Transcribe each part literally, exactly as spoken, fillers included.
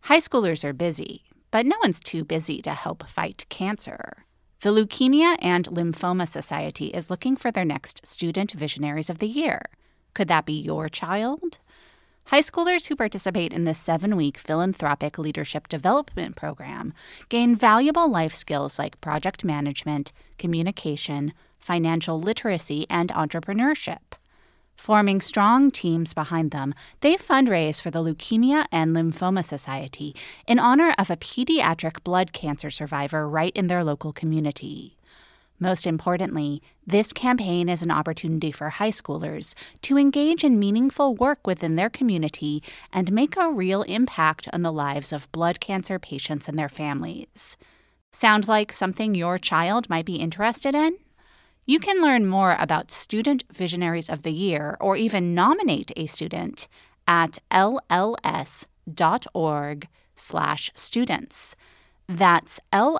High schoolers are busy, but no one's too busy to help fight cancer. The Leukemia and Lymphoma Society is looking for their next Student Visionaries of the Year. Could that be your child? High schoolers who participate in this seven-week philanthropic leadership development program gain valuable life skills like project management, communication, financial literacy, and entrepreneurship. Forming strong teams behind them, they fundraise for the Leukemia and Lymphoma Society in honor of a pediatric blood cancer survivor right in their local community. Most importantly, this campaign is an opportunity for high schoolers to engage in meaningful work within their community and make a real impact on the lives of blood cancer patients and their families. Sound like something your child might be interested in? You can learn more about Student Visionaries of the Year or even nominate a student at lls.org slash students. That's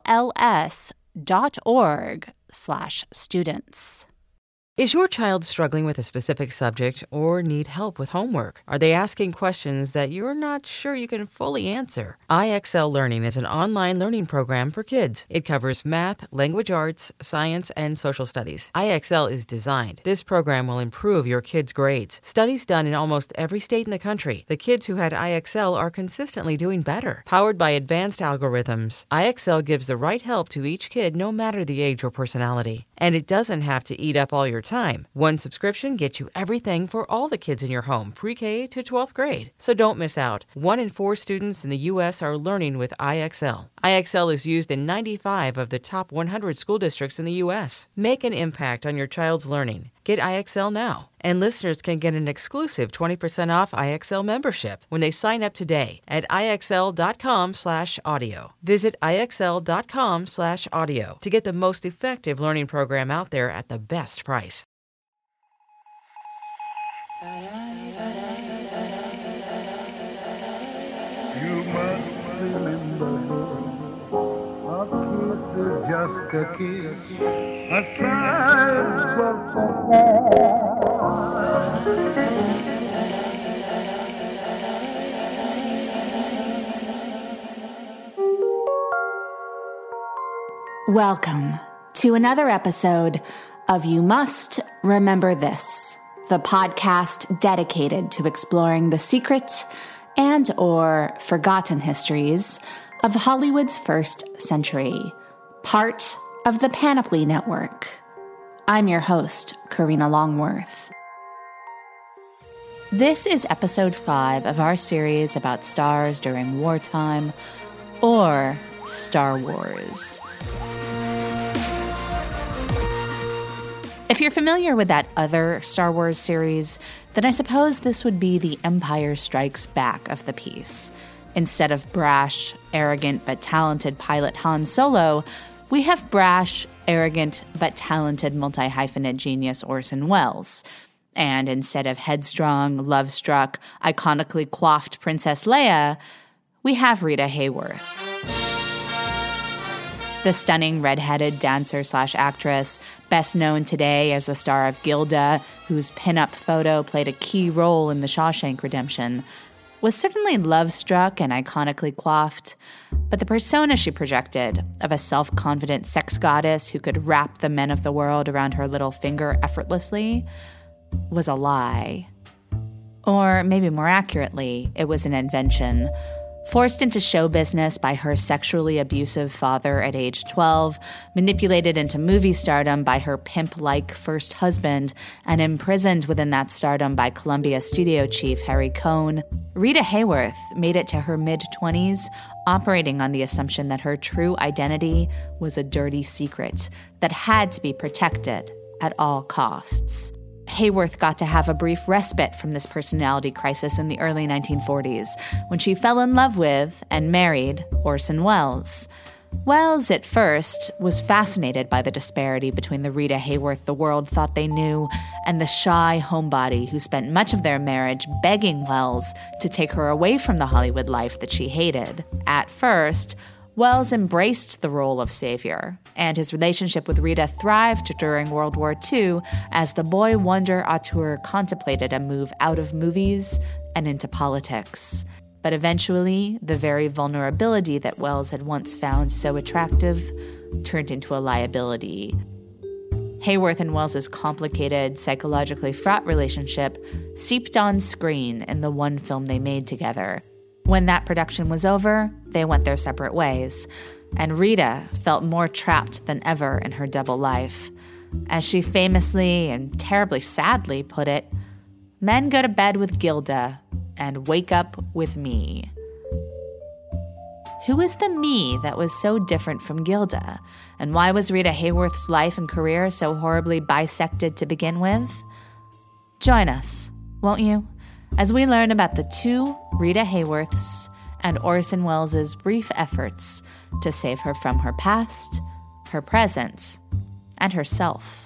lls.org slash students. Is your child struggling with a specific subject or need help with homework? Are they asking questions that you're not sure you can fully answer? I X L Learning is an online learning program for kids. It covers math, language arts, science, and social studies. I X L is designed. This program will improve your kids' grades. Studies done in almost every state in the country. The kids who had I X L are consistently doing better. Powered by advanced algorithms, I X L gives the right help to each kid no matter the age or personality. And it doesn't have to eat up all your time. One subscription gets you everything for all the kids in your home, pre-K to twelfth grade. So don't miss out. One in four students in the U S are learning with I X L. I X L is used in ninety-five of the top one hundred school districts in the U S. Make an impact on your child's learning. Get I X L now. And listeners can get an exclusive twenty percent off I X L membership when they sign up today at IXL.com slash audio. Visit IXL.com slash audio to get the most effective learning program out there at the best price. You must remember, a kiss is just a kiss, a sigh is just a Welcome to another episode of You Must Remember This, the podcast dedicated to exploring the secret and or forgotten histories of Hollywood's first century, part of the Panoply Network. I'm your host, Karina Longworth. This is episode five of our series about stars during wartime, or Star Wars. If you're familiar with that other Star Wars series, then I suppose this would be the Empire Strikes Back of the piece. Instead of brash, arrogant, but talented pilot Han Solo, we have brash, arrogant, but talented multi-hyphenate genius Orson Welles. And instead of headstrong, love-struck, iconically coiffed Princess Leia, we have Rita Hayworth. The stunning red-headed dancer-slash-actress, best known today as the star of Gilda, whose pinup photo played a key role in The Shawshank Redemption, was certainly love-struck and iconically coiffed, but the persona she projected of a self-confident sex goddess who could wrap the men of the world around her little finger effortlessly was a lie. Or maybe more accurately, it was an invention. Forced into show business by her sexually abusive father at age twelve, manipulated into movie stardom by her pimp-like first husband, and imprisoned within that stardom by Columbia studio chief Harry Cohn, Rita Hayworth made it to her mid-twenties, operating on the assumption that her true identity was a dirty secret that had to be protected at all costs. Hayworth got to have a brief respite from this personality crisis in the early nineteen forties when she fell in love with and married Orson Welles. Welles, at first, was fascinated by the disparity between the Rita Hayworth the world thought they knew and the shy homebody who spent much of their marriage begging Welles to take her away from the Hollywood life that she hated. At first, Welles embraced the role of savior, and his relationship with Rita thrived during World War Two as the boy wonder auteur contemplated a move out of movies and into politics. But eventually, the very vulnerability that Wells had once found so attractive turned into a liability. Hayworth and Wells's complicated, psychologically fraught relationship seeped on screen in the one film they made together. When that production was over, they went their separate ways, and Rita felt more trapped than ever in her double life. As she famously and terribly sadly put it, "Men go to bed with Gilda and wake up with me." Who was the me that was so different from Gilda? And why was Rita Hayworth's life and career so horribly bisected to begin with? Join us, won't you, as we learn about the two Rita Hayworths and Orson Welles' brief efforts to save her from her past, her present, and herself.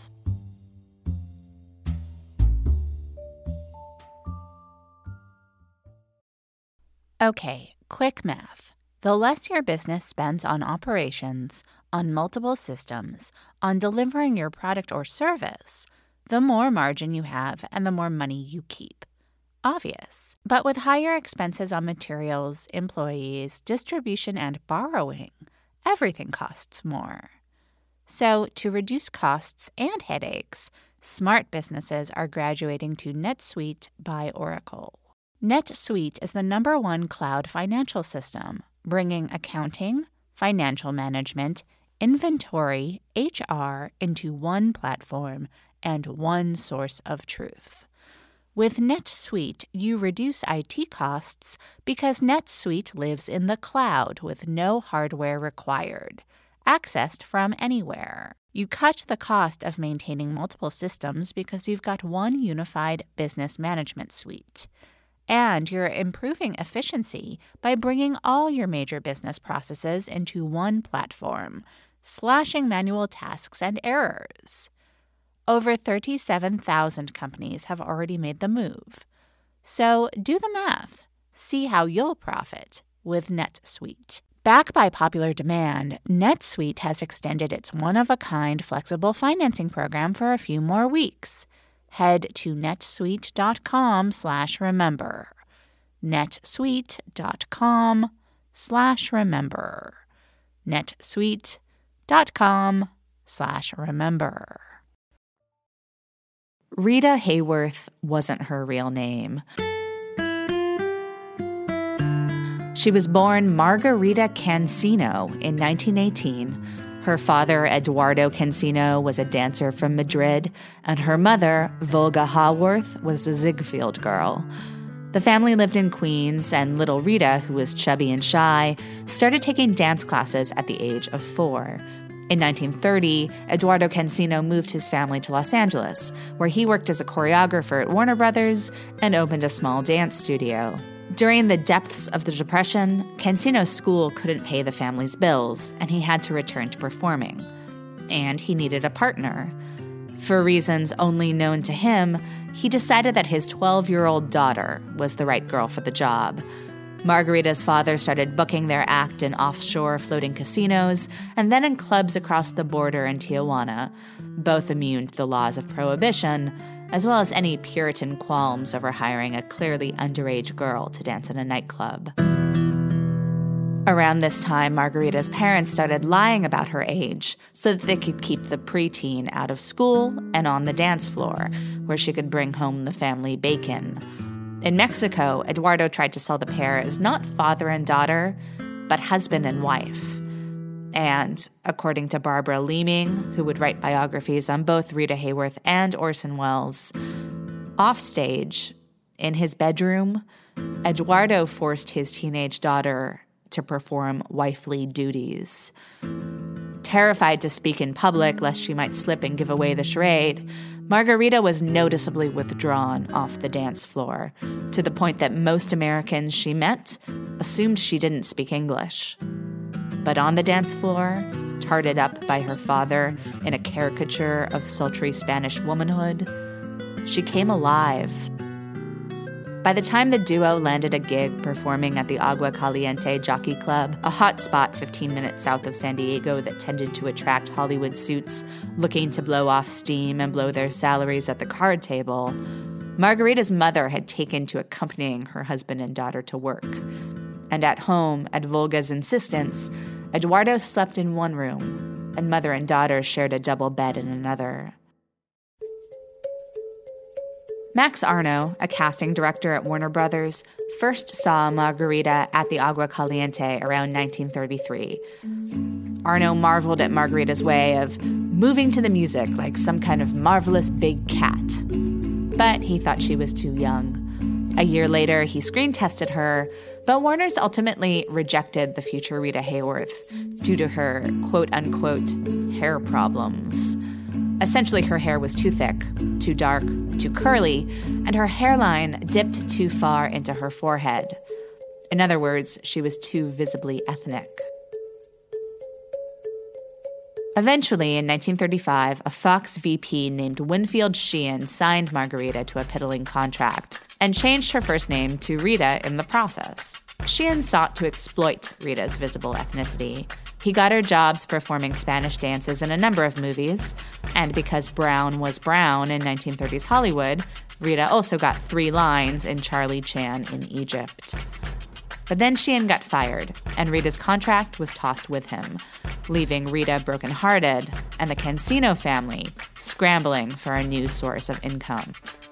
Okay, quick math. The less your business spends on operations, on multiple systems, on delivering your product or service, the more margin you have and the more money you keep. Obvious. But with higher expenses on materials, employees, distribution, and borrowing, everything costs more. So, to reduce costs and headaches, smart businesses are graduating to NetSuite by Oracle. NetSuite is the number one cloud financial system, bringing accounting, financial management, inventory, H R into one platform and one source of truth. With NetSuite, you reduce I T costs because NetSuite lives in the cloud with no hardware required, accessed from anywhere. You cut the cost of maintaining multiple systems because you've got one unified business management suite. And you're improving efficiency by bringing all your major business processes into one platform, slashing manual tasks and errors. Over thirty-seven thousand companies have already made the move. So do the math. See how you'll profit with NetSuite. Backed by popular demand, NetSuite has extended its one-of-a-kind flexible financing program for a few more weeks. Head to netsuite.com slash remember. netsuite.com slash remember. netsuite.com slash remember. Rita Hayworth wasn't her real name. She was born Margarita Cancino in nineteen eighteen. Her father, Eduardo Cancino, was a dancer from Madrid, and her mother, Volga Haworth, was a Ziegfeld girl. The family lived in Queens, and little Rita, who was chubby and shy, started taking dance classes at the age of four. In nineteen thirty, Eduardo Cancino moved his family to Los Angeles, where he worked as a choreographer at Warner Brothers and opened a small dance studio. During the depths of the Depression, Cancino's school couldn't pay the family's bills, and he had to return to performing. And he needed a partner. For reasons only known to him, he decided that his twelve-year-old daughter was the right girl for the job. Margarita's father started booking their act in offshore floating casinos and then in clubs across the border in Tijuana, both immune to the laws of prohibition, as well as any Puritan qualms over hiring a clearly underage girl to dance in a nightclub. Around this time, Margarita's parents started lying about her age so that they could keep the preteen out of school and on the dance floor, where she could bring home the family bacon. In Mexico, Eduardo tried to sell the pair as not father and daughter, but husband and wife. And, according to Barbara Leeming, who would write biographies on both Rita Hayworth and Orson Welles, offstage, in his bedroom, Eduardo forced his teenage daughter to perform wifely duties. Terrified to speak in public lest she might slip and give away the charade, Margarita was noticeably withdrawn off the dance floor, to the point that most Americans she met assumed she didn't speak English. But on the dance floor, tarted up by her father in a caricature of sultry Spanish womanhood, she came alive. By the time the duo landed a gig performing at the Agua Caliente Jockey Club, a hot spot fifteen minutes south of San Diego that tended to attract Hollywood suits looking to blow off steam and blow their salaries at the card table, Margarita's mother had taken to accompanying her husband and daughter to work. And at home, at Volga's insistence, Eduardo slept in one room, and mother and daughter shared a double bed in another. Max Arno, a casting director at Warner Brothers, first saw Margarita at the Agua Caliente around nineteen thirty-three. Arno marveled at Margarita's way of moving to the music like some kind of marvelous big cat. But he thought she was too young. A year later, he screen tested her, but Warner's ultimately rejected the future Rita Hayworth due to her quote-unquote hair problems. Essentially, her hair was too thick, too dark, too curly, and her hairline dipped too far into her forehead. In other words, she was too visibly ethnic. Eventually, in nineteen thirty-five, a Fox V P named Winfield Sheehan signed Margarita to a piddling contract and changed her first name to Rita in the process. Sheehan sought to exploit Rita's visible ethnicity. He got her jobs performing Spanish dances in a number of movies, and because brown was brown in nineteen thirties Hollywood, Rita also got three lines in Charlie Chan in Egypt. But then Sheehan got fired, and Rita's contract was tossed with him, leaving Rita brokenhearted and the Cancino family scrambling for a new source of income.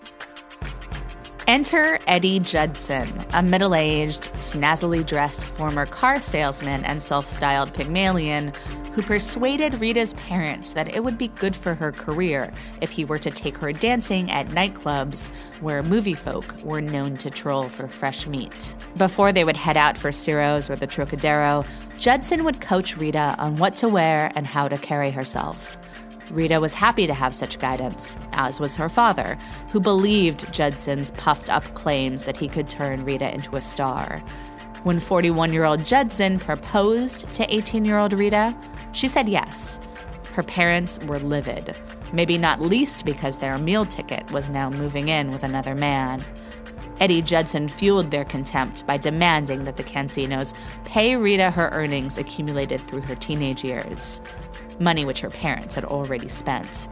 Enter Eddie Judson, a middle-aged, snazzily dressed former car salesman and self-styled Pygmalion who persuaded Rita's parents that it would be good for her career if he were to take her dancing at nightclubs where movie folk were known to troll for fresh meat. Before they would head out for Ciro's or the Trocadero, Judson would coach Rita on what to wear and how to carry herself. Rita was happy to have such guidance, as was her father, who believed Judson's puffed-up claims that he could turn Rita into a star. When forty-one-year-old Judson proposed to eighteen-year-old Rita, she said yes. Her parents were livid, maybe not least because their meal ticket was now moving in with another man. Eddie Judson fueled their contempt by demanding that the Cancinos pay Rita her earnings accumulated through her teenage years, money which her parents had already spent.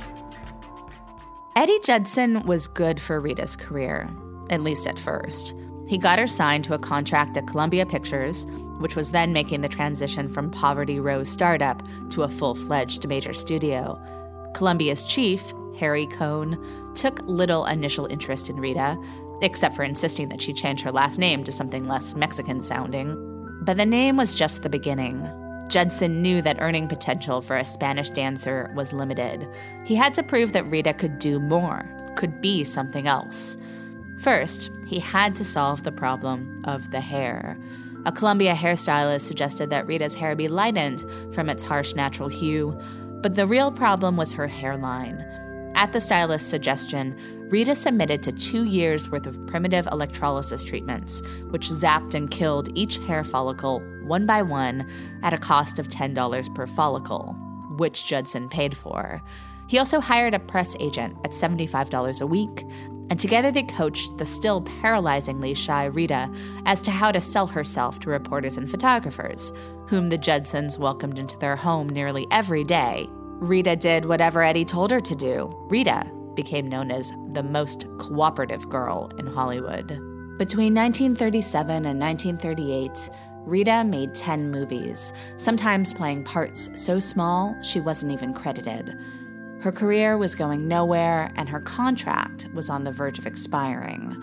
Eddie Judson was good for Rita's career, at least at first. He got her signed to a contract at Columbia Pictures, which was then making the transition from Poverty Row startup to a full-fledged major studio. Columbia's chief, Harry Cohn, took little initial interest in Rita, except for insisting that she change her last name to something less Mexican-sounding. But the name was just the beginning. Judson knew that earning potential for a Spanish dancer was limited. He had to prove that Rita could do more, could be something else. First, he had to solve the problem of the hair. A Columbia hairstylist suggested that Rita's hair be lightened from its harsh natural hue, but the real problem was her hairline. At the stylist's suggestion, Rita submitted to two years' worth of primitive electrolysis treatments, which zapped and killed each hair follicle one by one at a cost of ten dollars per follicle, which Judson paid for. He also hired a press agent at seventy-five dollars a week, and together they coached the still paralyzingly shy Rita as to how to sell herself to reporters and photographers, whom the Judsons welcomed into their home nearly every day. Rita did whatever Eddie told her to do. Rita became known as the most cooperative girl in Hollywood. Between nineteen thirty-seven and nineteen thirty-eight, Rita made ten movies, sometimes playing parts so small she wasn't even credited. Her career was going nowhere, and her contract was on the verge of expiring.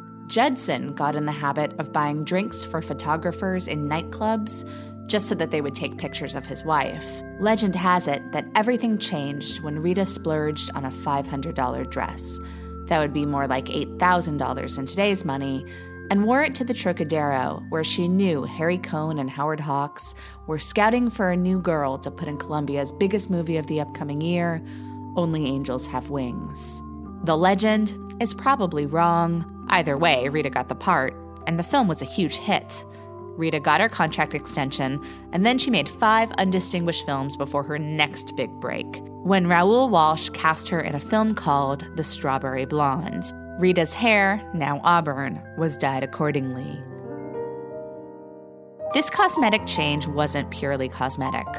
Judson got in the habit of buying drinks for photographers in nightclubs just so that they would take pictures of his wife. Legend has it that everything changed when Rita splurged on a five hundred dollars dress. That would be more like eight thousand dollars in today's money, and wore it to the Trocadero, where she knew Harry Cohn and Howard Hawks were scouting for a new girl to put in Columbia's biggest movie of the upcoming year, Only Angels Have Wings. The legend is probably wrong. Either way, Rita got the part, and the film was a huge hit. Rita got her contract extension, and then she made five undistinguished films before her next big break, when Raoul Walsh cast her in a film called The Strawberry Blonde. Rita's hair, now auburn, was dyed accordingly. This cosmetic change wasn't purely cosmetic.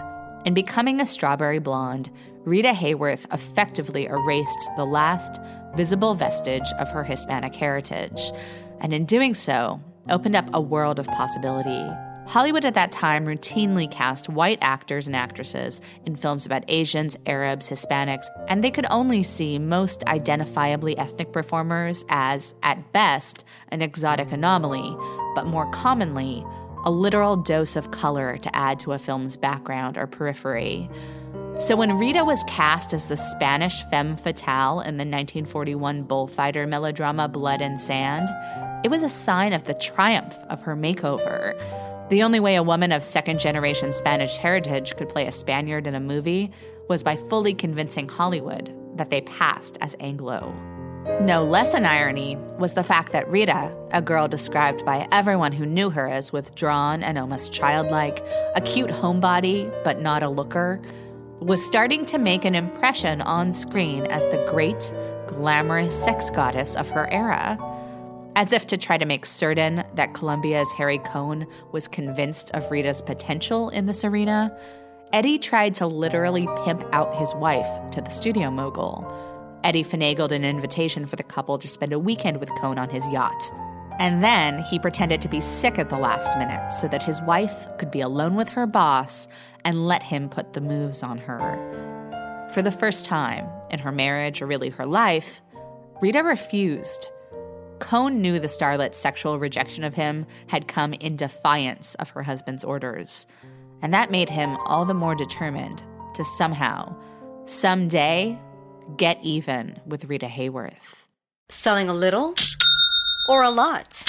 In becoming a strawberry blonde, Rita Hayworth effectively erased the last visible vestige of her Hispanic heritage, and in doing so, opened up a world of possibility. Hollywood at that time routinely cast white actors and actresses in films about Asians, Arabs, Hispanics, and they could only see most identifiably ethnic performers as, at best, an exotic anomaly, but more commonly, a literal dose of color to add to a film's background or periphery. So when Rita was cast as the Spanish femme fatale in the nineteen forty-one bullfighter melodrama Blood and Sand, it was a sign of the triumph of her makeover. The only way a woman of second-generation Spanish heritage could play a Spaniard in a movie was by fully convincing Hollywood that they passed as Anglo. No less an irony was the fact that Rita, a girl described by everyone who knew her as withdrawn and almost childlike, a cute homebody but not a looker, was starting to make an impression on screen as the great, glamorous sex goddess of her era. As if to try to make certain that Columbia's Harry Cohn was convinced of Rita's potential in this arena, Eddie tried to literally pimp out his wife to the studio mogul. Eddie finagled an invitation for the couple to spend a weekend with Cohn on his yacht. And then he pretended to be sick at the last minute so that his wife could be alone with her boss and let him put the moves on her. For the first time in her marriage, or really her life, Rita refused. Cohn knew the starlet's sexual rejection of him had come in defiance of her husband's orders, and that made him all the more determined to somehow, someday, get even with Rita Hayworth. Selling a little or a lot?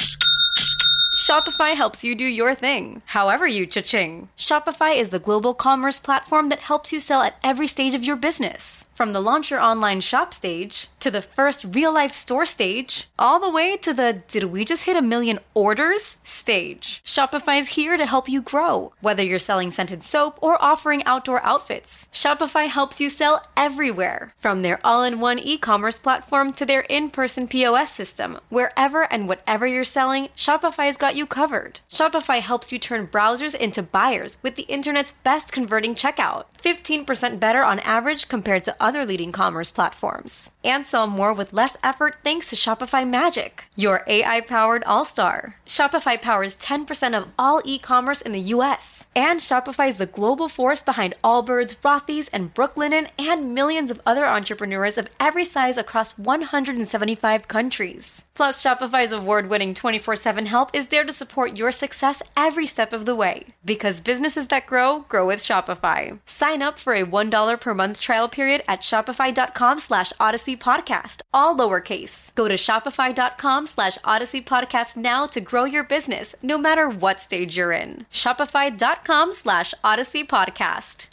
Shopify helps you do your thing, however you cha-ching. Shopify is the global commerce platform that helps you sell at every stage of your business. From the launch your online shop stage, to the first real-life store stage, all the way to the did we just hit a million orders stage. Shopify's here to help you grow. Whether you're selling scented soap or offering outdoor outfits, Shopify helps you sell everywhere. From their all-in-one e-commerce platform to their in-person P O S system, wherever and whatever you're selling, Shopify's got you covered. Shopify helps you turn browsers into buyers with the internet's best converting checkout. fifteen percent better on average compared to other leading commerce platforms. And sell more with less effort thanks to Shopify Magic, your A I-powered all-star. Shopify powers ten percent of all e-commerce in the U S. And Shopify is the global force behind Allbirds, Rothy's, and Brooklinen, and millions of other entrepreneurs of every size across one hundred seventy-five countries. Plus, Shopify's award-winning twenty-four seven help is there to support your success every step of the way. Because businesses that grow, grow with Shopify. Sign up for a one dollar per month trial period at shopify.com slash Odyssey Podcast, all lowercase. Go to shopify.com slash Odyssey Podcast now to grow your business, no matter what stage you're in. Shopify.com slash Odyssey Podcast.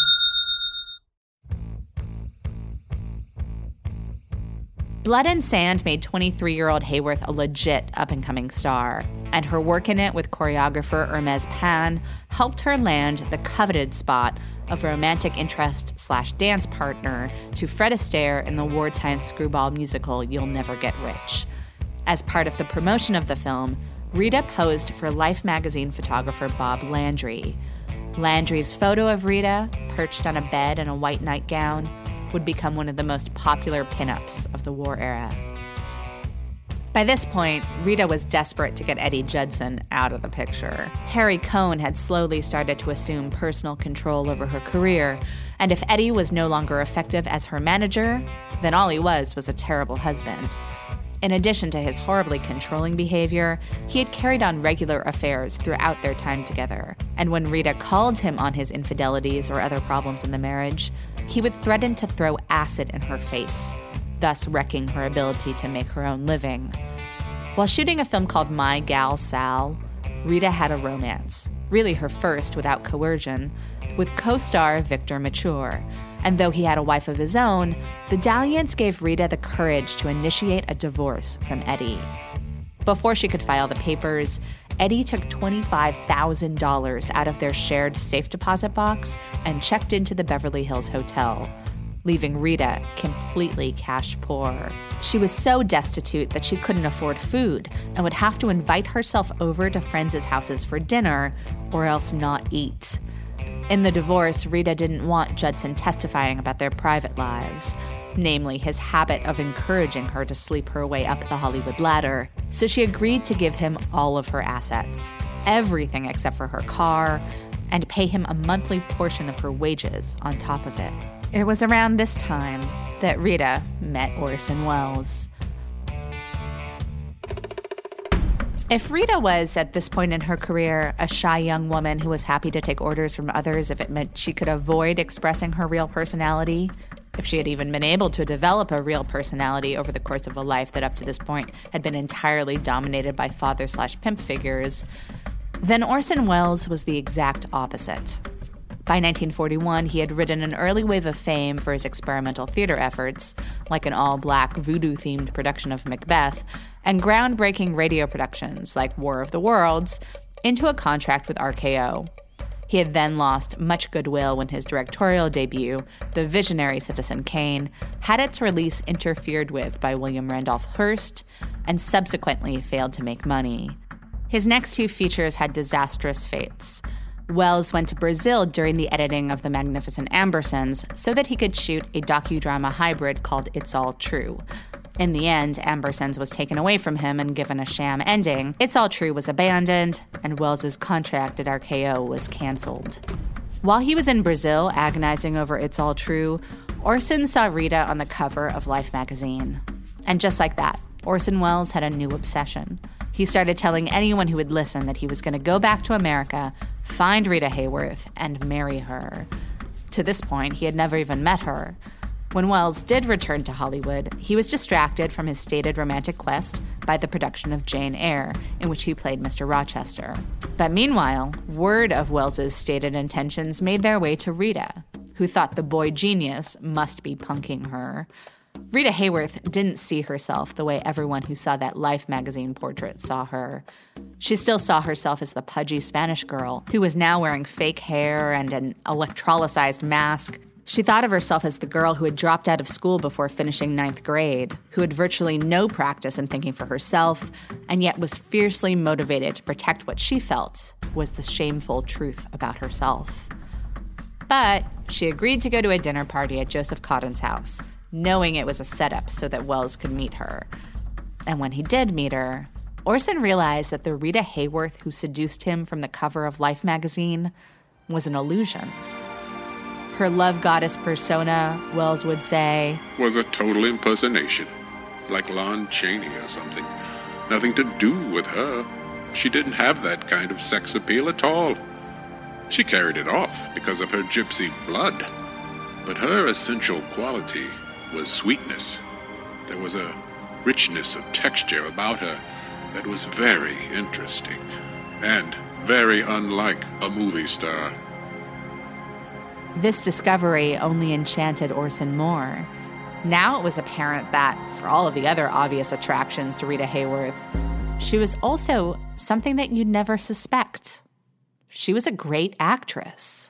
Blood and Sand made twenty-three-year-old Hayworth a legit up-and-coming star, and her work in it with choreographer Hermes Pan helped her land the coveted spot of romantic interest slash dance partner to Fred Astaire in the wartime screwball musical You'll Never Get Rich. As part of the promotion of the film, Rita posed for Life magazine photographer Bob Landry. Landry's photo of Rita, perched on a bed in a white nightgown, would become one of the most popular pinups of the war era. By this point, Rita was desperate to get Eddie Judson out of the picture. Harry Cohn had slowly started to assume personal control over her career, and if Eddie was no longer effective as her manager, then all he was was a terrible husband. In addition to his horribly controlling behavior, he had carried on regular affairs throughout their time together, and when Rita called him on his infidelities or other problems in the marriage, he would threaten to throw acid in her face, thus wrecking her ability to make her own living. While shooting a film called My Gal Sal, Rita had a romance, really her first without coercion, with co-star Victor Mature. And though he had a wife of his own, the dalliance gave Rita the courage to initiate a divorce from Eddie. Before she could file the papers, Eddie took twenty-five thousand dollars out of their shared safe deposit box and checked into the Beverly Hills Hotel, leaving Rita completely cash poor. She was so destitute that she couldn't afford food and would have to invite herself over to friends' houses for dinner or else not eat. In the divorce, Rita didn't want Judson testifying about their private lives, namely his habit of encouraging her to sleep her way up the Hollywood ladder, so she agreed to give him all of her assets, everything except for her car, and pay him a monthly portion of her wages on top of it. It was around this time that Rita met Orson Welles. If Rita was, at this point in her career, a shy young woman who was happy to take orders from others if it meant she could avoid expressing her real personality, if she had even been able to develop a real personality over the course of a life that up to this point had been entirely dominated by father-slash-pimp figures, then Orson Welles was the exact opposite. By nineteen forty-one, he had ridden an early wave of fame for his experimental theater efforts, like an all-black voodoo-themed production of Macbeth, and groundbreaking radio productions, like War of the Worlds, into a contract with R K O. He had then lost much goodwill when his directorial debut, the visionary Citizen Kane, had its release interfered with by William Randolph Hearst, and subsequently failed to make money. His next two features had disastrous fates. Welles went to Brazil during the editing of The Magnificent Ambersons so that he could shoot a docudrama hybrid called It's All True. In the end, Ambersons was taken away from him and given a sham ending. It's All True was abandoned, and Welles's contract at R K O was canceled. While he was in Brazil agonizing over It's All True, Orson saw Rita on the cover of Life magazine. And just like that, Orson Welles had a new obsession. He started telling anyone who would listen that he was going to go back to America, find Rita Hayworth, and marry her. To this point, he had never even met her. When Welles did return to Hollywood, he was distracted from his stated romantic quest by the production of Jane Eyre, in which he played Mister Rochester. But meanwhile, word of Welles's stated intentions made their way to Rita, who thought the boy genius must be punking her. Rita Hayworth didn't see herself the way everyone who saw that Life magazine portrait saw her. She still saw herself as the pudgy Spanish girl who was now wearing fake hair and an electrolyzed mask. She thought of herself as the girl who had dropped out of school before finishing ninth grade, who had virtually no practice in thinking for herself, and yet was fiercely motivated to protect what she felt was the shameful truth about herself. But she agreed to go to a dinner party at Joseph Cotton's house, knowing it was a setup so that Welles could meet her. And when he did meet her, Orson realized that the Rita Hayworth who seduced him from the cover of Life magazine was an illusion. Her love goddess persona, Welles would say, was a total impersonation, like Lon Chaney or something. Nothing to do with her. She didn't have that kind of sex appeal at all. She carried it off because of her gypsy blood. But her essential quality was sweetness. There was a richness of texture about her that was very interesting and very unlike a movie star. This discovery only enchanted Orson more. Now it was apparent that, for all of the other obvious attractions to Rita Hayworth, she was also something that you'd never suspect. She was a great actress.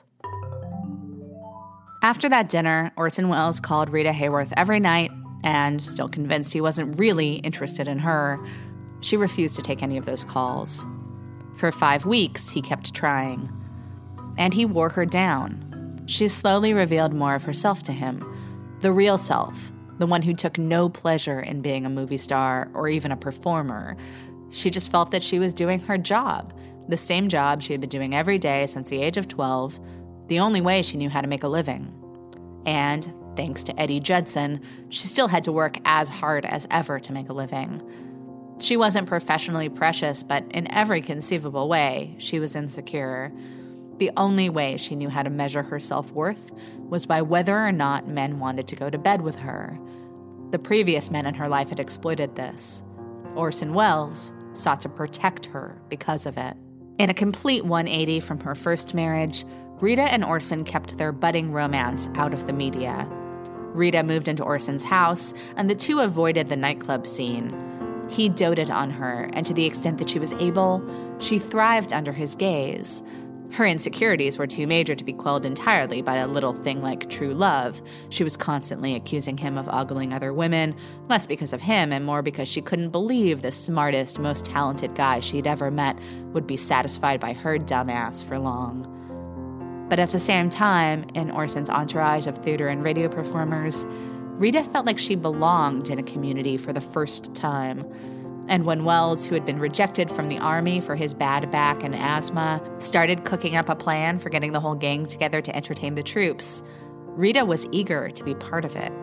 After that dinner, Orson Welles called Rita Hayworth every night, and, still convinced he wasn't really interested in her, she refused to take any of those calls. For five weeks, he kept trying. And he wore her down. She slowly revealed more of herself to him. The real self, the one who took no pleasure in being a movie star or even a performer. She just felt that she was doing her job, the same job she had been doing every day since the age of twelve, the only way she knew how to make a living. And, thanks to Eddie Judson, she still had to work as hard as ever to make a living. She wasn't professionally precious, but in every conceivable way, she was insecure. The only way she knew how to measure her self-worth was by whether or not men wanted to go to bed with her. The previous men in her life had exploited this. Orson Welles sought to protect her because of it. In a complete one eighty from her first marriage, Rita and Orson kept their budding romance out of the media. Rita moved into Orson's house, and the two avoided the nightclub scene. He doted on her, and to the extent that she was able, she thrived under his gaze. Her insecurities were too major to be quelled entirely by a little thing like true love. She was constantly accusing him of ogling other women, less because of him and more because she couldn't believe the smartest, most talented guy she'd ever met would be satisfied by her dumbass for long. But at the same time, in Orson's entourage of theater and radio performers, Rita felt like she belonged in a community for the first time. And when Wells, who had been rejected from the Army for his bad back and asthma, started cooking up a plan for getting the whole gang together to entertain the troops, Rita was eager to be part of it.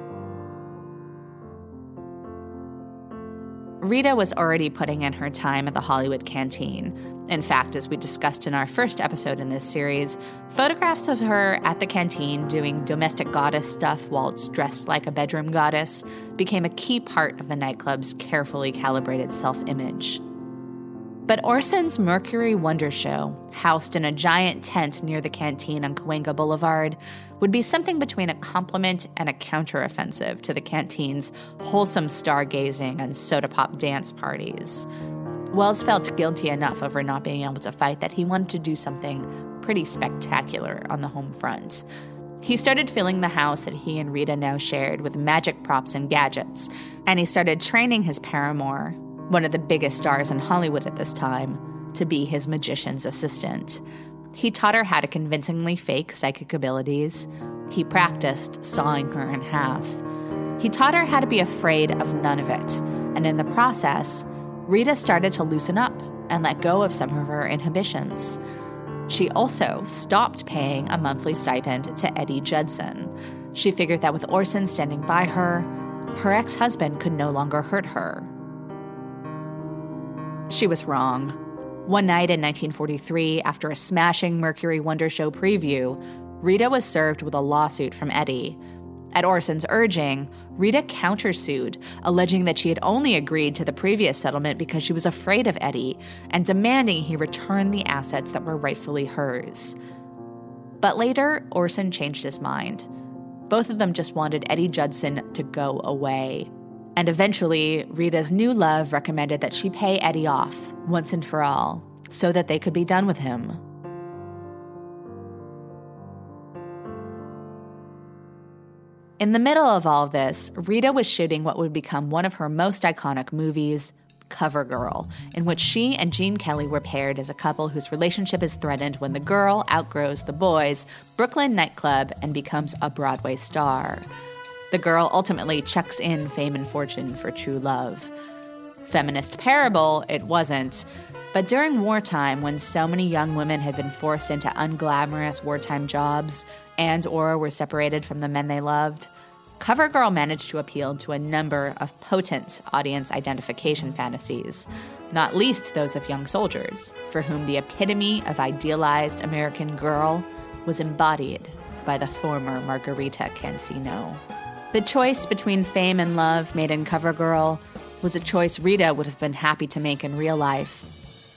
Rita was already putting in her time at the Hollywood Canteen. In fact, as we discussed in our first episode in this series, photographs of her at the canteen doing domestic goddess stuff whilst dressed like a bedroom goddess became a key part of the nightclub's carefully calibrated self-image. But Orson's Mercury Wonder Show, housed in a giant tent near the canteen on Cahuenga Boulevard, would be something between a compliment and a counteroffensive to the canteen's wholesome stargazing and soda pop dance parties. Wells felt guilty enough over not being able to fight that he wanted to do something pretty spectacular on the home front. He started filling the house that he and Rita now shared with magic props and gadgets, and he started training his paramour, one of the biggest stars in Hollywood at this time, to be his magician's assistant. He taught her how to convincingly fake psychic abilities. He practiced sawing her in half. He taught her how to be afraid of none of it, and in the process, Rita started to loosen up and let go of some of her inhibitions. She also stopped paying a monthly stipend to Eddie Judson. She figured that with Orson standing by her, her ex-husband could no longer hurt her. She was wrong. One night in nineteen forty-three, after a smashing Mercury Wonder Show preview, Rita was served with a lawsuit from Eddie. At Orson's urging, Rita countersued, alleging that she had only agreed to the previous settlement because she was afraid of Eddie and demanding he return the assets that were rightfully hers. But later, Orson changed his mind. Both of them just wanted Eddie Judson to go away. And eventually, Rita's new love recommended that she pay Eddie off, once and for all, so that they could be done with him. In the middle of all of this, Rita was shooting what would become one of her most iconic movies, CoverGirl, in which she and Gene Kelly were paired as a couple whose relationship is threatened when the girl outgrows the boys' Brooklyn nightclub and becomes a Broadway star. The girl ultimately checks in fame and fortune for true love. Feminist parable, it wasn't. But during wartime, when so many young women had been forced into unglamorous wartime jobs and or were separated from the men they loved, CoverGirl managed to appeal to a number of potent audience identification fantasies, not least those of young soldiers, for whom the epitome of idealized American girl was embodied by the former Margarita Cancino. The choice between fame and love made in CoverGirl was a choice Rita would have been happy to make in real life.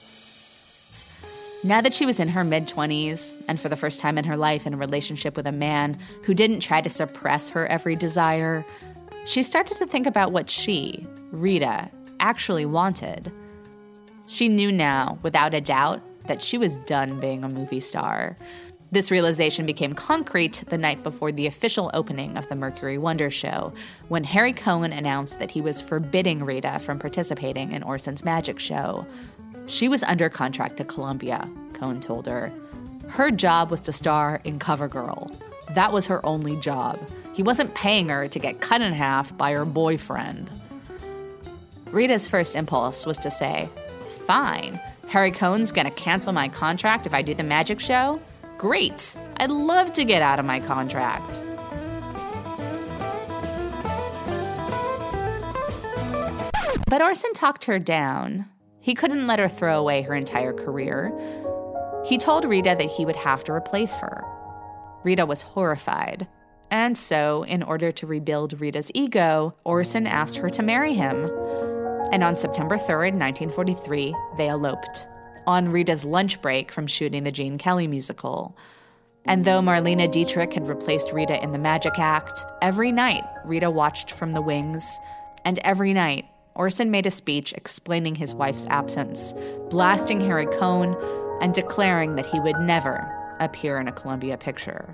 Now that she was in her mid-twenties, and for the first time in her life in a relationship with a man who didn't try to suppress her every desire, she started to think about what she, Rita, actually wanted. She knew now, without a doubt, that she was done being a movie star. This realization became concrete the night before the official opening of the Mercury Wonder Show, when Harry Cohn announced that he was forbidding Rita from participating in Orson's magic show. She was under contract to Columbia, Cohn told her. Her job was to star in CoverGirl. That was her only job. He wasn't paying her to get cut in half by her boyfriend. Rita's first impulse was to say, "Fine, Harry Cohn's gonna cancel my contract if I do the magic show? Great, I'd love to get out of my contract." But Orson talked her down. He couldn't let her throw away her entire career. He told Rita that he would have to replace her. Rita was horrified. And so, in order to rebuild Rita's ego, Orson asked her to marry him. And on September third, nineteen forty-three, they eloped, on Rita's lunch break from shooting the Gene Kelly musical. And though Marlene Dietrich had replaced Rita in the Magic Act, every night Rita watched from the wings, and every night Orson made a speech explaining his wife's absence, blasting Harry Cohn, and declaring that he would never appear in a Columbia picture.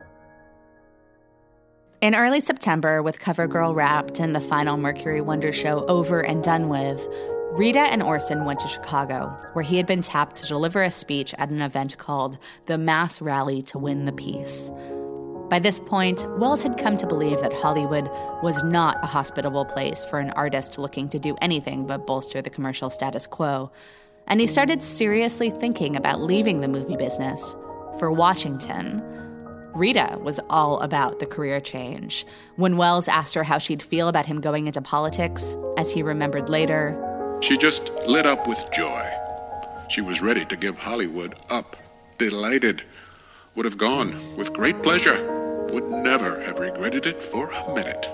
In early September, with CoverGirl wrapped and the final Mercury Wonder Show over and done with, Rita and Orson went to Chicago, where he had been tapped to deliver a speech at an event called the Mass Rally to Win the Peace. By this point, Welles had come to believe that Hollywood was not a hospitable place for an artist looking to do anything but bolster the commercial status quo, and he started seriously thinking about leaving the movie business for Washington. Rita was all about the career change. When Welles asked her how she'd feel about him going into politics, as he remembered later, she just lit up with joy. She was ready to give Hollywood up, delighted, would have gone with great pleasure, would never have regretted it for a minute.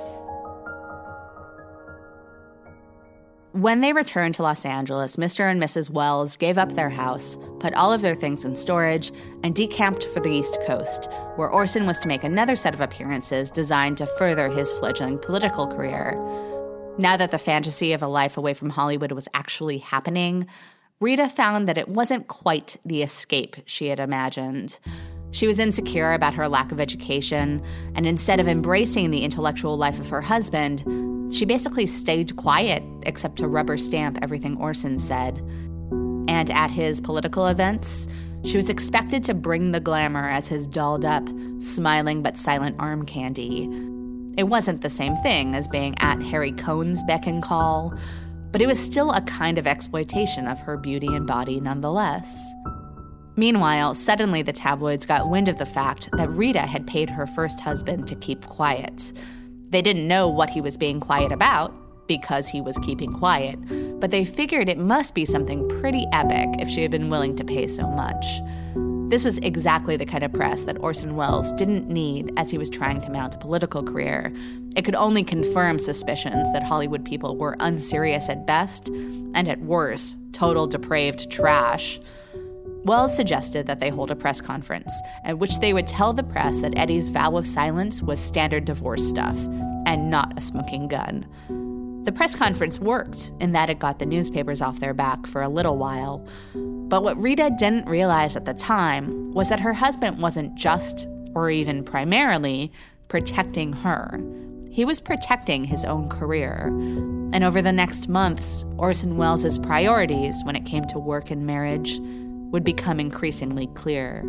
When they returned to Los Angeles, Mister and Missus Welles gave up their house, put all of their things in storage, and decamped for the East Coast, where Orson was to make another set of appearances designed to further his fledgling political career. Now that the fantasy of a life away from Hollywood was actually happening, Rita found that it wasn't quite the escape she had imagined. She was insecure about her lack of education, and instead of embracing the intellectual life of her husband, she basically stayed quiet except to rubber stamp everything Orson said. And at his political events, she was expected to bring the glamour as his dolled-up, smiling but silent arm candy. It wasn't the same thing as being at Harry Cohn's beck and call, but it was still a kind of exploitation of her beauty and body nonetheless. Meanwhile, suddenly the tabloids got wind of the fact that Rita had paid her first husband to keep quiet. They didn't know what he was being quiet about, because he was keeping quiet, but they figured it must be something pretty epic if she had been willing to pay so much. This was exactly the kind of press that Orson Welles didn't need as he was trying to mount a political career. It could only confirm suspicions that Hollywood people were unserious at best, and at worst, total depraved trash. Welles suggested that they hold a press conference, at which they would tell the press that Eddie's vow of silence was standard divorce stuff, and not a smoking gun. The press conference worked, in that it got the newspapers off their back for a little while. But what Rita didn't realize at the time was that her husband wasn't just, or even primarily, protecting her. He was protecting his own career. And over the next months, Orson Welles' priorities when it came to work and marriage would become increasingly clear.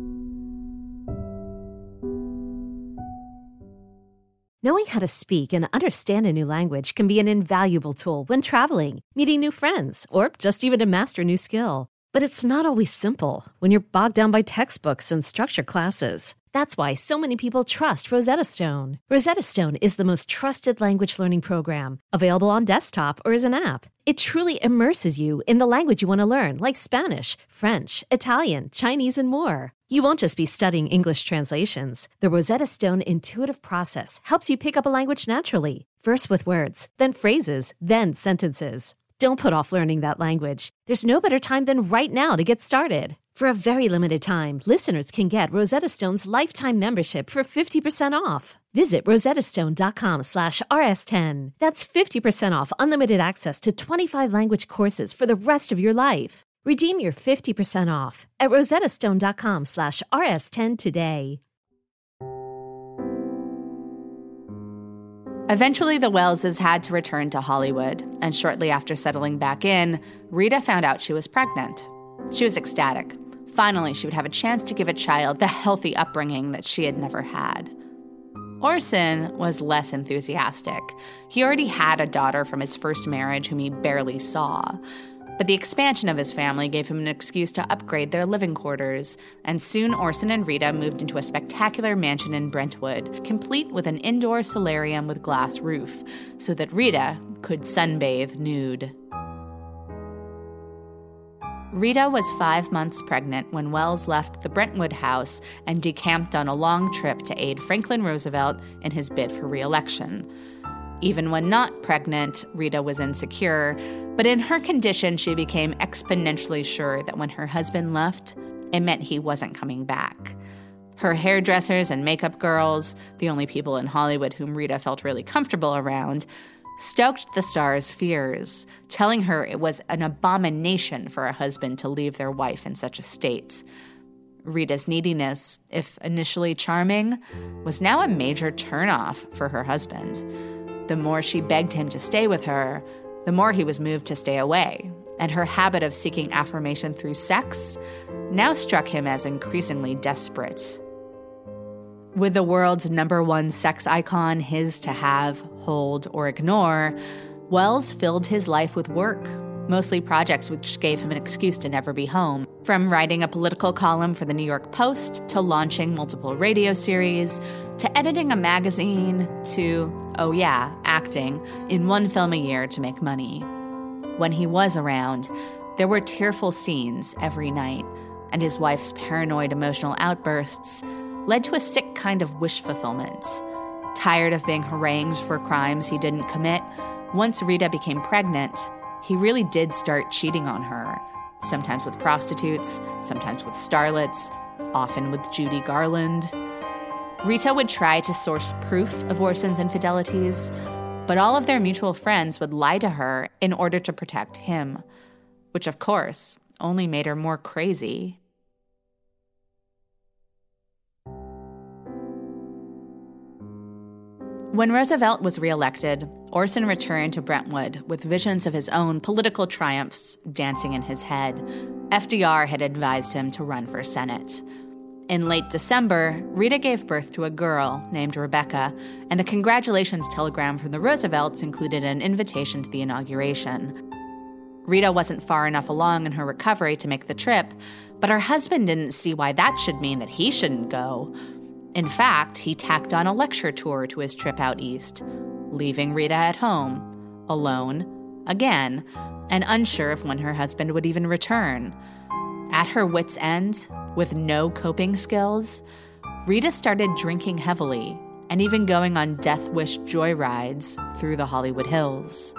Knowing how to speak and understand a new language can be an invaluable tool when traveling, meeting new friends, or just even to master a new skill. But it's not always simple when you're bogged down by textbooks and structured classes. That's why so many people trust Rosetta Stone. Rosetta Stone is the most trusted language learning program, available on desktop or as an app. It truly immerses you in the language you want to learn, like Spanish, French, Italian, Chinese, and more. You won't just be studying English translations. The Rosetta Stone intuitive process helps you pick up a language naturally, first with words, then phrases, then sentences. Don't put off learning that language. There's no better time than right now to get started. For a very limited time, listeners can get Rosetta Stone's lifetime membership for fifty percent off. Visit rosettastone.com slash rs10. That's fifty percent off unlimited access to twenty-five language courses for the rest of your life. Redeem your fifty percent off at rosettastone.com slash rs10 today. Eventually, the Welleses had to return to Hollywood, and shortly after settling back in, Rita found out she was pregnant. She was ecstatic. Finally, she would have a chance to give a child the healthy upbringing that she had never had. Orson was less enthusiastic. He already had a daughter from his first marriage whom he barely saw. But the expansion of his family gave him an excuse to upgrade their living quarters, and soon Orson and Rita moved into a spectacular mansion in Brentwood, complete with an indoor solarium with glass roof, so that Rita could sunbathe nude. Rita was five months pregnant when Welles left the Brentwood house and decamped on a long trip to aid Franklin Roosevelt in his bid for re-election. Even when not pregnant, Rita was insecure, but in her condition, she became exponentially sure that when her husband left, it meant he wasn't coming back. Her hairdressers and makeup girls, the only people in Hollywood whom Rita felt really comfortable around, stoked the star's fears, telling her it was an abomination for a husband to leave their wife in such a state. Rita's neediness, if initially charming, was now a major turnoff for her husband. The more she begged him to stay with her, the more he was moved to stay away, and her habit of seeking affirmation through sex now struck him as increasingly desperate. With the world's number one sex icon his to have, hold, or ignore, Wells filled his life with work, mostly projects which gave him an excuse to never be home. From writing a political column for the New York Post, to launching multiple radio series, to editing a magazine, to, oh yeah, acting in one film a year to make money. When he was around, there were tearful scenes every night, and his wife's paranoid emotional outbursts led to a sick kind of wish fulfillment. Tired of being harangued for crimes he didn't commit, once Rita became pregnant, he really did start cheating on her, sometimes with prostitutes, sometimes with starlets, often with Judy Garland. Rita would try to source proof of Orson's infidelities, but all of their mutual friends would lie to her in order to protect him, which, of course, only made her more crazy. When Roosevelt was reelected, Orson returned to Brentwood with visions of his own political triumphs dancing in his head. F D R had advised him to run for Senate. In late December, Rita gave birth to a girl named Rebecca, and the congratulations telegram from the Roosevelts included an invitation to the inauguration. Rita wasn't far enough along in her recovery to make the trip, but her husband didn't see why that should mean that he shouldn't go. In fact, he tacked on a lecture tour to his trip out east, leaving Rita at home, alone, again, and unsure of when her husband would even return. At her wit's end, with no coping skills, Rita started drinking heavily and even going on death wish joyrides through the Hollywood Hills.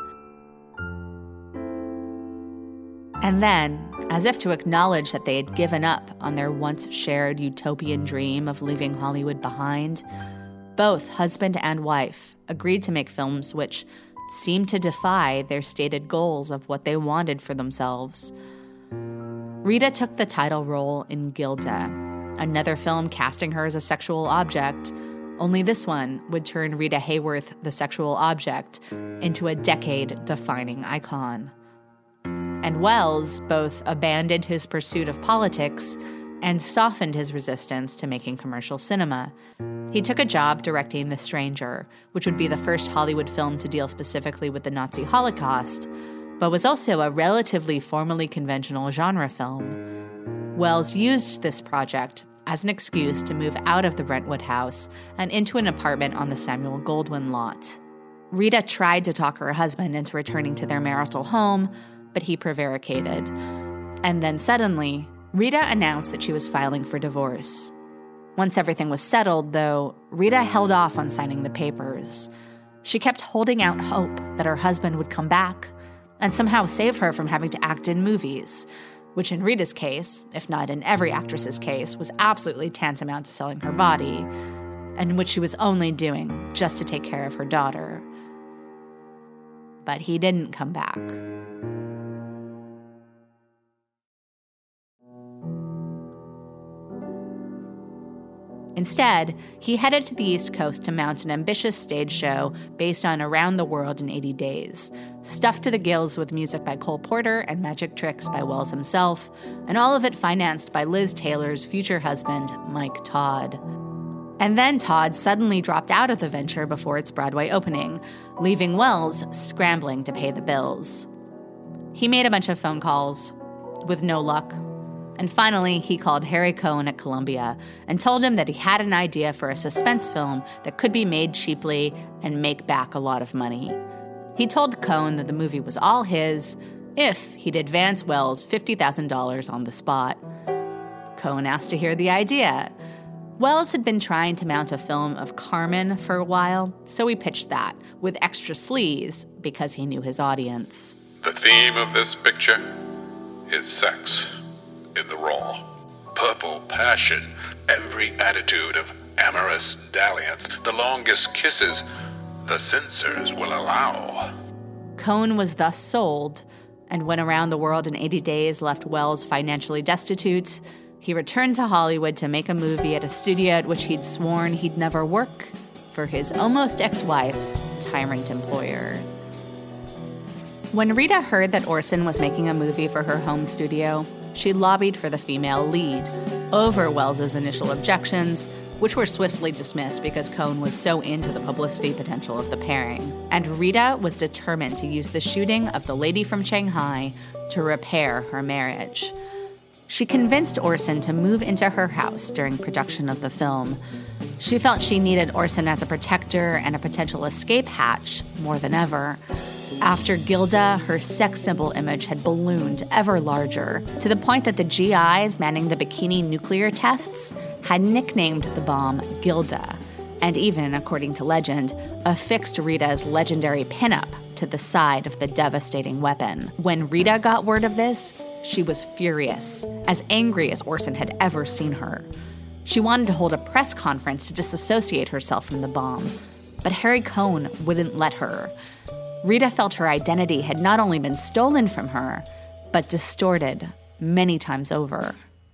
And then, as if to acknowledge that they had given up on their once-shared utopian dream of leaving Hollywood behind, both husband and wife agreed to make films which seemed to defy their stated goals of what they wanted for themselves. Rita took the title role in Gilda, another film casting her as a sexual object, only this one would turn Rita Hayworth, the sexual object, into a decade-defining icon. And Wells both abandoned his pursuit of politics and softened his resistance to making commercial cinema. He took a job directing The Stranger, which would be the first Hollywood film to deal specifically with the Nazi Holocaust, but was also a relatively formally conventional genre film. Wells used this project as an excuse to move out of the Brentwood house and into an apartment on the Samuel Goldwyn lot. Rita tried to talk her husband into returning to their marital home, but he prevaricated. And then suddenly, Rita announced that she was filing for divorce. Once everything was settled, though, Rita held off on signing the papers. She kept holding out hope that her husband would come back and somehow save her from having to act in movies, which in Rita's case, if not in every actress's case, was absolutely tantamount to selling her body, and which she was only doing just to take care of her daughter. But he didn't come back. Instead, he headed to the East Coast to mount an ambitious stage show based on Around the World in eighty days, stuffed to the gills with music by Cole Porter and magic tricks by Wells himself, and all of it financed by Liz Taylor's future husband, Mike Todd. And then Todd suddenly dropped out of the venture before its Broadway opening, leaving Wells scrambling to pay the bills. He made a bunch of phone calls, with no luck. And finally, he called Harry Cohn at Columbia and told him that he had an idea for a suspense film that could be made cheaply and make back a lot of money. He told Cohn that the movie was all his if he'd advance Wells fifty thousand dollars on the spot. Cohn asked to hear the idea. Wells had been trying to mount a film of Carmen for a while, so he pitched that, with extra sleaze, because he knew his audience. The theme of this picture is sex. In the raw, purple passion, every attitude of amorous dalliance, the longest kisses the censors will allow. Cohn was thus sold, and when Around the World in eighty days left Wells financially destitute, he returned to Hollywood to make a movie at a studio at which he'd sworn he'd never work for his almost ex-wife's tyrant employer. When Rita heard that Orson was making a movie for her home studio, she lobbied for the female lead over Welles's initial objections, which were swiftly dismissed because Cohn was so into the publicity potential of the pairing. And Rita was determined to use the shooting of The Lady from Shanghai to repair her marriage. She convinced Orson to move into her house during production of the film. She felt she needed Orson as a protector and a potential escape hatch more than ever. After Gilda, her sex symbol image had ballooned ever larger, to the point that the G Is manning the bikini nuclear tests had nicknamed the bomb Gilda, and even, according to legend, affixed Rita's legendary pinup to the side of the devastating weapon. When Rita got word of this, she was furious, as angry as Orson had ever seen her. She wanted to hold a press conference to disassociate herself from the bomb, but Harry Cohn wouldn't let her. Rita felt her identity had not only been stolen from her, but distorted many times over.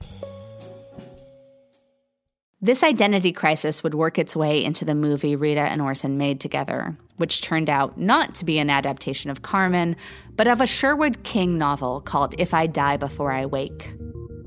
This identity crisis would work its way into the movie Rita and Orson made together, which turned out not to be an adaptation of Carmen, but of a Sherwood King novel called If I Die Before I Wake.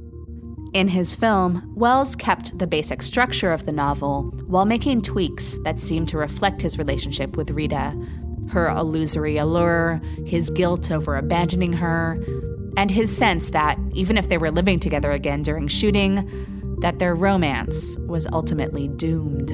In his film, Welles kept the basic structure of the novel while making tweaks that seemed to reflect his relationship with Rita, her illusory allure, his guilt over abandoning her, and his sense that, even if they were living together again during shooting, that their romance was ultimately doomed.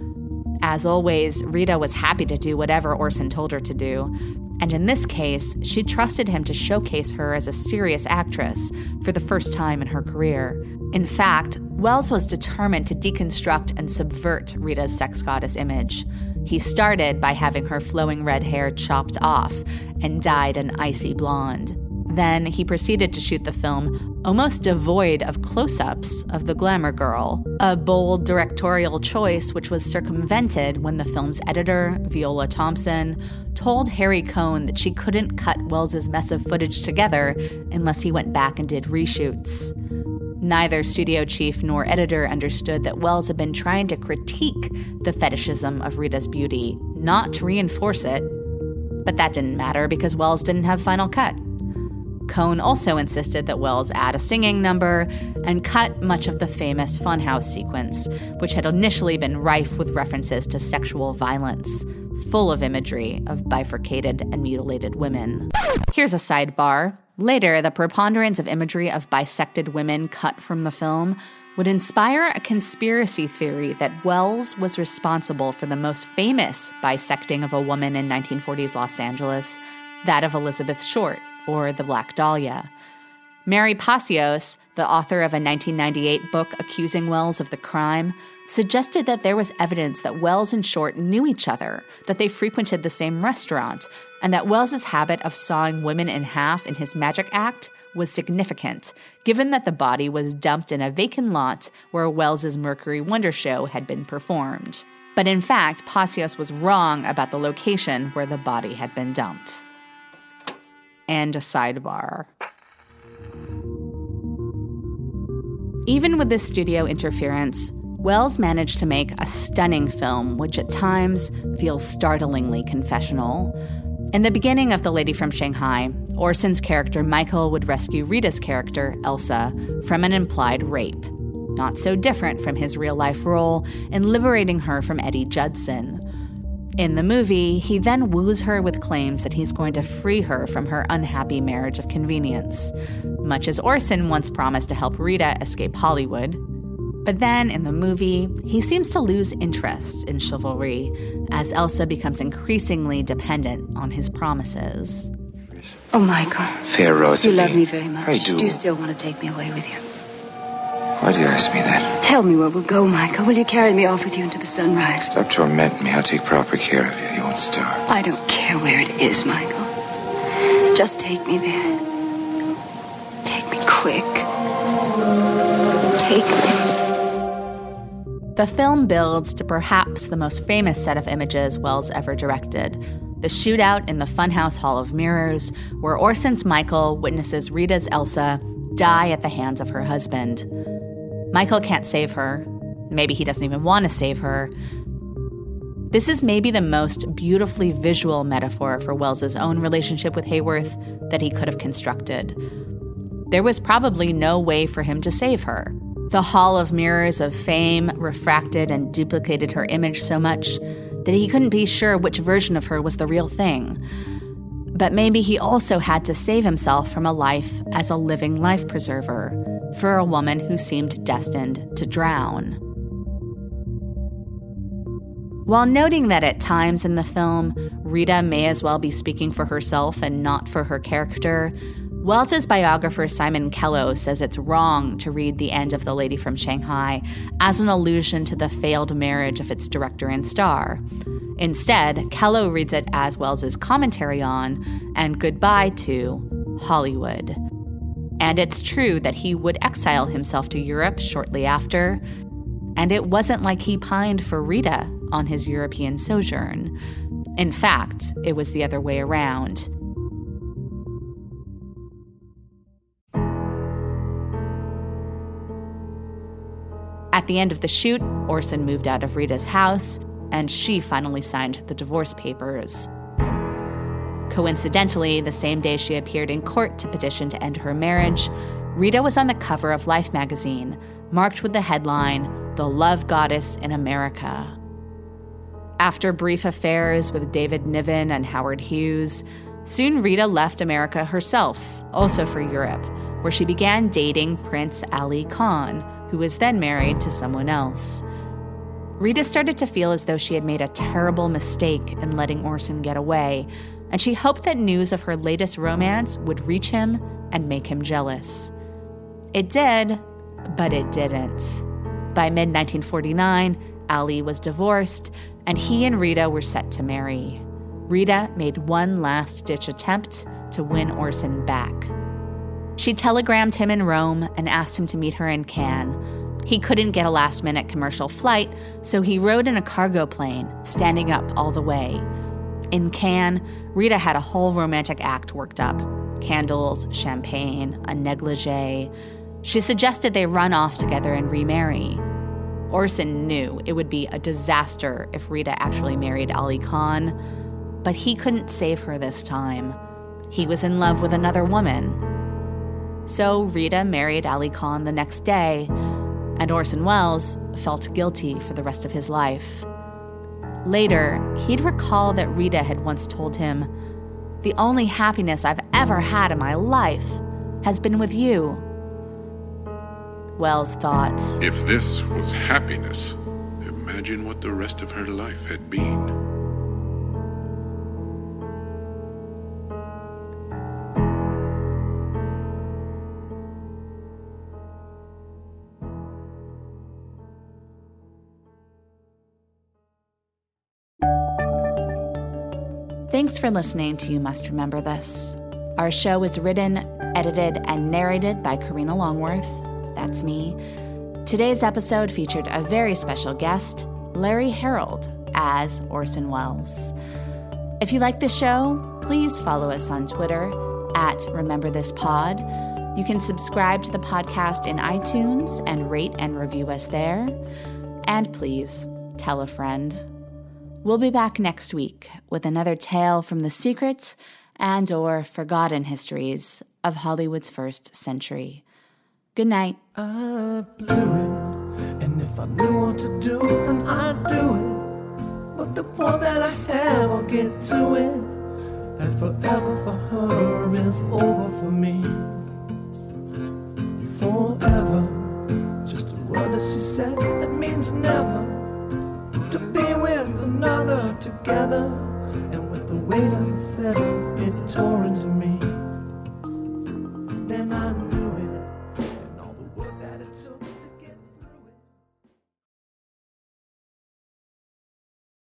As always, Rita was happy to do whatever Orson told her to do, and in this case, she trusted him to showcase her as a serious actress for the first time in her career. In fact, Welles was determined to deconstruct and subvert Rita's sex goddess image. He started by having her flowing red hair chopped off and dyed an icy blonde. Then he proceeded to shoot the film almost devoid of close-ups of the glamour girl, a bold directorial choice which was circumvented when the film's editor, Viola Thompson, told Harry Cohn that she couldn't cut Welles's mess of footage together unless he went back and did reshoots. Neither studio chief nor editor understood that Welles had been trying to critique the fetishism of Rita's beauty, not to reinforce it. But that didn't matter because Welles didn't have final cut. Cohn also insisted that Welles add a singing number and cut much of the famous Funhouse sequence, which had initially been rife with references to sexual violence, full of imagery of bifurcated and mutilated women. Here's a sidebar. Later, the preponderance of imagery of bisected women cut from the film would inspire a conspiracy theory that Welles was responsible for the most famous bisecting of a woman in nineteen forties Los Angeles, that of Elizabeth Short, or the Black Dahlia. Mary Pacios, the author of a nineteen ninety-eight book accusing Welles of the crime, suggested that there was evidence that Welles and Short knew each other, that they frequented the same restaurant, and that Welles's habit of sawing women in half in his magic act was significant, given that the body was dumped in a vacant lot where Welles's Mercury Wonder Show had been performed. But in fact, Pacios was wrong about the location where the body had been dumped. And a sidebar. Even with this studio interference, Welles managed to make a stunning film, which at times feels startlingly confessional. In the beginning of The Lady from Shanghai, Orson's character Michael would rescue Rita's character, Elsa, from an implied rape. Not so different from his real-life role in liberating her from Eddie Judson. In the movie, he then woos her with claims that he's going to free her from her unhappy marriage of convenience, much as Orson once promised to help Rita escape Hollywood. But then, in the movie, he seems to lose interest in chivalry as Elsa becomes increasingly dependent on his promises. Oh, Michael. Fair Rosalie. You love me very much. I do. Do you still want to take me away with you? Why do you ask me that? Tell me where we'll go, Michael. Will you carry me off with you into the sunrise? Stop tormenting me. I'll take proper care of you. You won't starve. I don't care where it is, Michael. Just take me there. Take me quick. Take me. The film builds to perhaps the most famous set of images Welles ever directed, the shootout in the Funhouse Hall of Mirrors, where Orson's Michael witnesses Rita's Elsa die at the hands of her husband. Michael can't save her. Maybe he doesn't even want to save her. This is maybe the most beautifully visual metaphor for Wells's own relationship with Hayworth that he could have constructed. There was probably no way for him to save her. The hall of mirrors of fame refracted and duplicated her image so much that he couldn't be sure which version of her was the real thing. But maybe he also had to save himself from a life as a living life preserver for a woman who seemed destined to drown. While noting that at times in the film, Rita may as well be speaking for herself and not for her character, Wells's biographer Simon Kello says it's wrong to read the end of The Lady from Shanghai as an allusion to the failed marriage of its director and star. Instead, Kello reads it as Wells's commentary on and goodbye to Hollywood. And it's true that he would exile himself to Europe shortly after, and it wasn't like he pined for Rita on his European sojourn. In fact, it was the other way around. At the end of the shoot, Orson moved out of Rita's house, and she finally signed the divorce papers. Coincidentally, the same day she appeared in court to petition to end her marriage, Rita was on the cover of Life magazine, marked with the headline, "The Love Goddess in America." After brief affairs with David Niven and Howard Hughes, soon Rita left America herself, also for Europe, where she began dating Prince Ali Khan, who was then married to someone else. Rita started to feel as though she had made a terrible mistake in letting Orson get away, and she hoped that news of her latest romance would reach him and make him jealous. It did, but it didn't. By mid nineteen forty-nine, Ali was divorced, and he and Rita were set to marry. Rita made one last-ditch attempt to win Orson back. She telegrammed him in Rome and asked him to meet her in Cannes. He couldn't get a last-minute commercial flight, so he rode in a cargo plane, standing up all the way. In Cannes, Rita had a whole romantic act worked up. Candles, champagne, a negligee. She suggested they run off together and remarry. Orson knew it would be a disaster if Rita actually married Ali Khan, but he couldn't save her this time. He was in love with another woman. So Rita married Ali Khan the next day, and Orson Welles felt guilty for the rest of his life. Later, he'd recall that Rita had once told him, "The only happiness I've ever had in my life has been with you." Welles thought, if this was happiness, imagine what the rest of her life had been. Thanks for listening to You Must Remember This. Our show is written, edited, and narrated by Karina Longworth. That's me. Today's episode featured a very special guest, Larry Harold, as Orson Welles. If you like the show, please follow us on Twitter at Remember This Pod. You can subscribe to the podcast in iTunes and rate and review us there. And please, tell a friend. We'll be back next week with another tale from the secret and or forgotten histories of Hollywood's first century. Good night. I blew it, and if I knew what to do, then I'd do it. But the more that I have, I'll get to it. And forever for her is over for me. Forever, just a word that she said that means never. To be with another together, and with the weight of a feather, it tore into me.